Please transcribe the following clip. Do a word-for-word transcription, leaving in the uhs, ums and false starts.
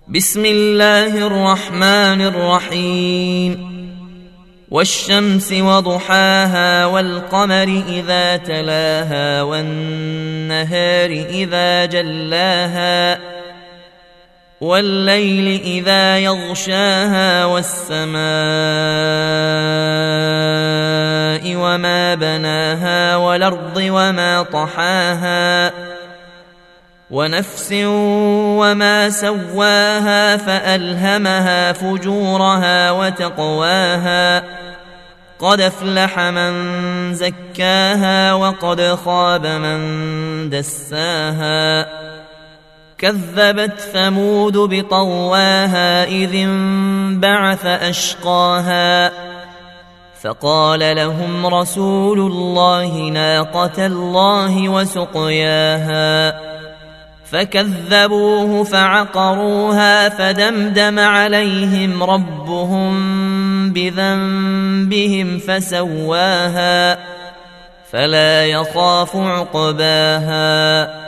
بسم الله الرحمن الرحيم والشمس وضحاها والقمر إذا تلاها والنهار إذا جلاها والليل إذا يغشاها والسماء وما بناها والأرض وما طحاها ونفس وما سواها فألهمها فجورها وتقواها قد أفلح من زكاها وقد خاب من دساها كذبت ثمود بطواها إذ انبعث أشقاها فقال لهم رسول الله ناقة الله وسقياها فكذبوه فعقروها فدمدم عليهم ربهم بذنبهم فسواها فلا يخاف عقباها